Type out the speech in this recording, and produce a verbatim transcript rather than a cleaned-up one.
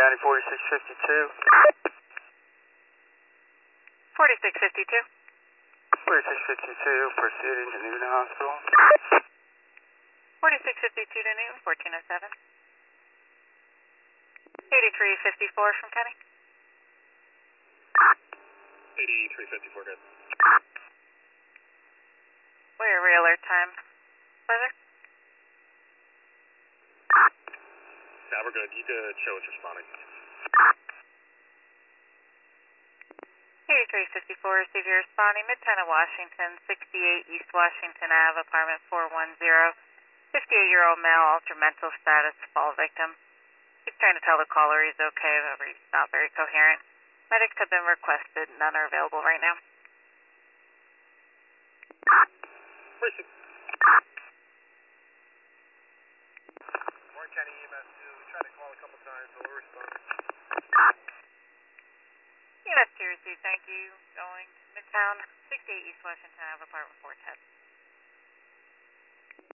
County, forty-six fifty-two. forty-six fifty-two. forty-six fifty-two, proceeding to Newton Hospital. forty-six fifty-two to Newton, fourteen oh seven. eighty-three fifty-four from Kenny. eighty-three fifty-four, good. We're real alert time. Weather? Yeah, we're good. You could show us responding. eighty-three fifty-four, receive your responding. Midtown of Washington, sixty-eight East Washington Avenue, apartment four one zero. fifty-eight-year-old male, altered mental status, fall victim. He's trying to tell the caller he's okay, but he's not very coherent. Medics have been requested. None are available right now. Precinct. Warren County E M S two, we tried to call a couple times, but we're responding. E M S two received, thank you. Going to Midtown, sixty-eight East Washington Avenue, apartment four ten.